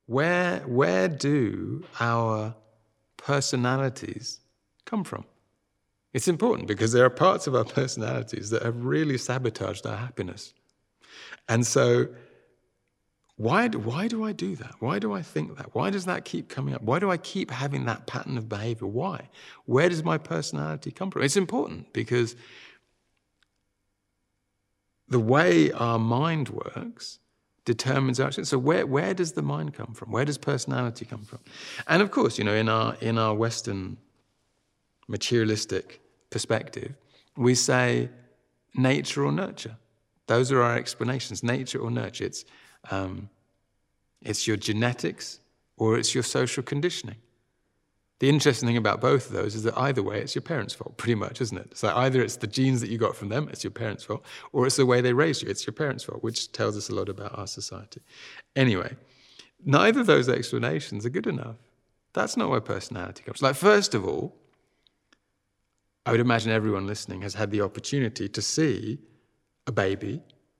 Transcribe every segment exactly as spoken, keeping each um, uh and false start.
Where, where do our personalities come from? It's important because there are parts of our personalities that have really sabotaged our happiness. And so why do, why do I do that? Why do I think that? Why does that keep coming up? Why do I keep having that pattern of behavior? Why? Where does my personality come from? It's important because the way our mind works determines our action. So where, where does the mind come from? Where does personality come from? And of course, you know, in our, in our Western materialistic perspective, we say nature or nurture. Those are our explanations, nature or nurture. It's, um, it's your genetics or it's your social conditioning. The interesting thing about both of those is that either way, it's your parents' fault, pretty much, isn't it? So either it's the genes that you got from them, it's your parents' fault, or it's the way they raised you, it's your parents' fault, which tells us a lot about our society. Anyway, neither of those explanations are good enough. That's not where personality comes. Like, first of all, I would imagine everyone listening has had the opportunity to see a baby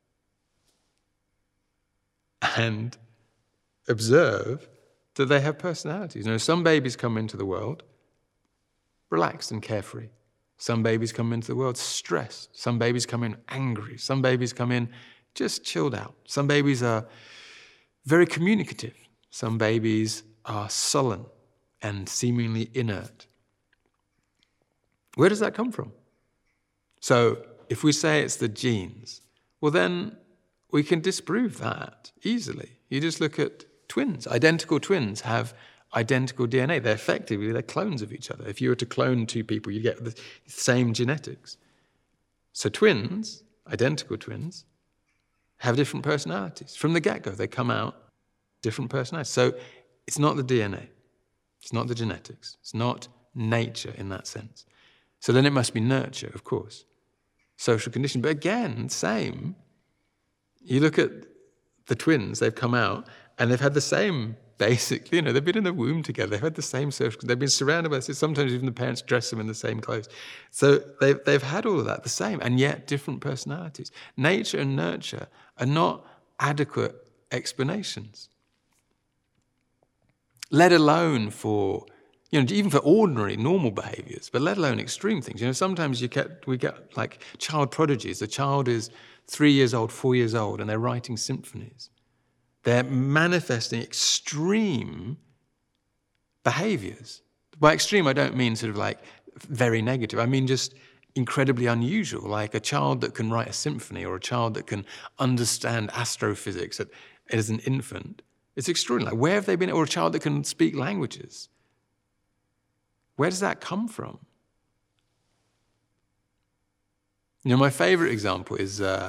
and observe that they have personalities. You know, some babies come into the world relaxed and carefree. Some babies come into the world stressed. Some babies come in angry. Some babies come in just chilled out. Some babies are very communicative. Some babies are sullen and seemingly inert. Where does that come from? So if we say it's the genes, well then we can disprove that easily. You just look at twins. Identical twins have identical D N A. They're effectively, they're clones of each other. If you were to clone two people, you get the same genetics. So twins, identical twins, have different personalities. From the get-go, they come out different personalities. So it's not the D N A. It's not the genetics. It's not nature in that sense. So then it must be nurture, of course. Social condition. But again, same. You look at the twins, they've come out, and they've had the same, basically, you know, they've been in the womb together, they've had the same social, they've been surrounded by this, sometimes even the parents dress them in the same clothes. So they've, they've had all of that, the same, and yet different personalities. Nature and nurture are not adequate explanations. Let alone for, you know, even for ordinary, normal behaviors, but let alone extreme things. You know, sometimes you get, we get like child prodigies. The child is three years old, four years old, and they're writing symphonies. They're manifesting extreme behaviors. By extreme, I don't mean sort of like very negative. I mean just incredibly unusual, like a child that can write a symphony or a child that can understand astrophysics as an infant. It's extraordinary. Like, where have they been? Or a child that can speak languages. Where does that come from? You know, my favorite example is, uh,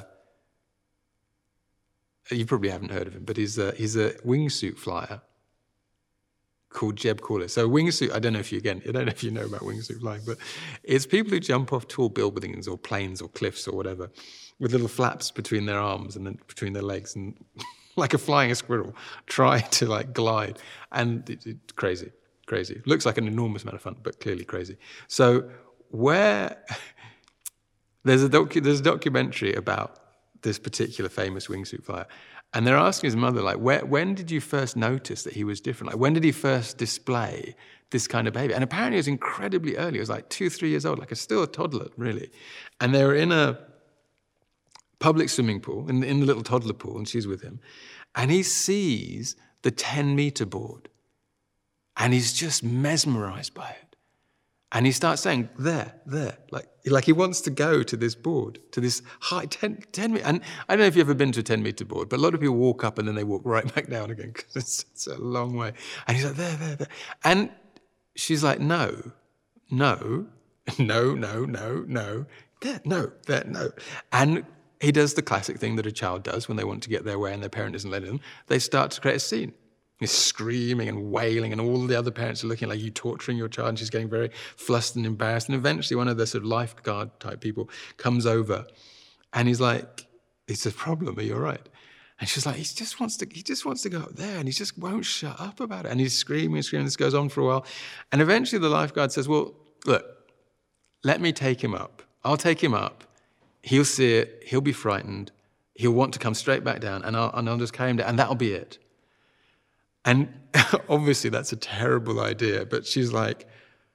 you probably haven't heard of him, but he's a, he's a wingsuit flyer called Jeb Corliss. So wingsuit, I don't know if you, again, I don't know if you know about wingsuit flying, but it's people who jump off tall buildings or planes or cliffs or whatever with little flaps between their arms and then between their legs and like a flying squirrel, try to like glide. And it's it, crazy, crazy. Looks like an enormous amount of fun, but clearly crazy. So where, there's a, docu, there's a documentary about this particular famous wingsuit flyer. And they're asking his mother, like, where, when did you first notice that he was different? Like, when did he first display this kind of behavior? And apparently it was incredibly early. It was like two, three years old, like a, still a toddler, really. And they were in a public swimming pool, in the, in the little toddler pool, and she's with him. And he sees the ten-meter board. And he's just mesmerized by it. And he starts saying, there, there, like, like he wants to go to this board, to this high ten, ten meter. And I don't know if you've ever been to a ten meter board, but a lot of people walk up and then they walk right back down again because it's, it's a long way. And he's like, there, there, there. And she's like, no, no, no, no, no, no, there, no, there, no. And he does the classic thing that a child does when they want to get their way and their parent isn't letting them. They start to create a scene. He's screaming and wailing, and all the other parents are looking like you torturing your child, and she's getting very flustered and embarrassed. And eventually one of the sort of lifeguard type people comes over, and he's like, it's a problem, are you all right? And she's like, he just wants to, he just wants to go up there, and he just won't shut up about it. And he's screaming and screaming, this goes on for a while. And eventually the lifeguard says, well, look, let me take him up. I'll take him up. He'll see it, he'll be frightened, he'll want to come straight back down, and I'll, and I'll just carry him down, and that'll be it. And obviously that's a terrible idea, but she's like,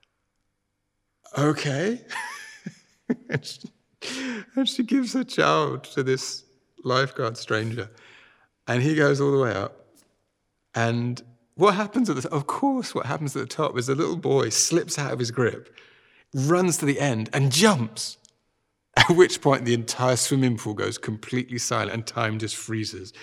okay. and, she, and she gives her child to this lifeguard stranger. And he goes all the way up. And what happens at the top? Of course, what happens at the top is the little boy slips out of his grip, runs to the end, and jumps. At which point the entire swimming pool goes completely silent and time just freezes.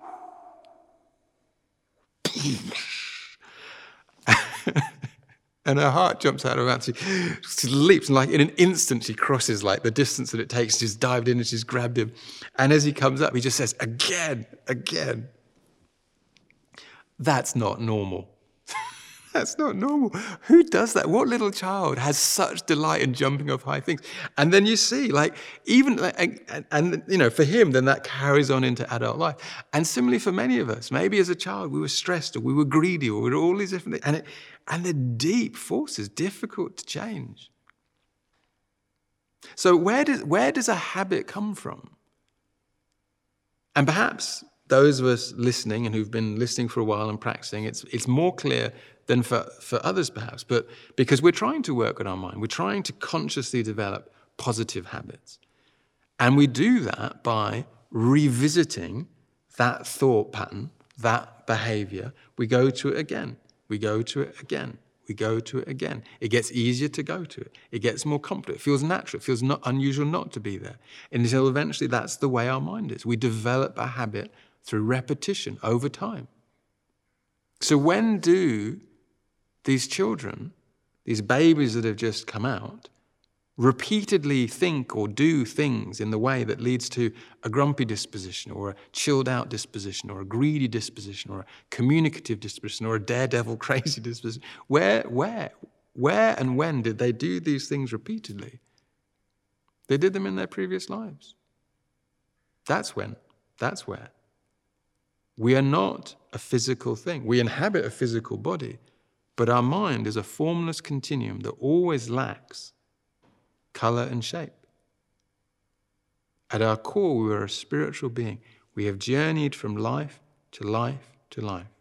And her heart jumps out of her mouth. She, she leaps, and like in an instant, she crosses like the distance that it takes. She's dived in and she's grabbed him. And as he comes up, he just says, again, again. That's not normal. That's not normal. Who does that? What little child has such delight in jumping off high things? And then you see, like, even, like, and, and, you know, for him, then that carries on into adult life. And similarly for many of us, maybe as a child, we were stressed or we were greedy or we were all these different things. And, it, and they're deep forces, difficult to change. So where does, where does a habit come from? And perhaps those of us listening and who've been listening for a while and practicing, it's, it's more clear than for, for others perhaps, but because we're trying to work on our mind, we're trying to consciously develop positive habits. And we do that by revisiting that thought pattern, that behavior. We go to it again, we go to it again, we go to it again. It gets easier to go to it. It gets more comfortable. It feels natural. It feels not unusual not to be there. Until eventually that's the way our mind is. We develop a habit through repetition over time. So when do these children, these babies that have just come out, repeatedly think or do things in the way that leads to a grumpy disposition or a chilled out disposition or a greedy disposition or a communicative disposition or a daredevil crazy disposition? Where, where, where and when did they do these things repeatedly? They did them in their previous lives. That's when, that's where. We are not a physical thing. We inhabit a physical body, but our mind is a formless continuum that always lacks color and shape. At our core, we are a spiritual being. We have journeyed from life to life to life.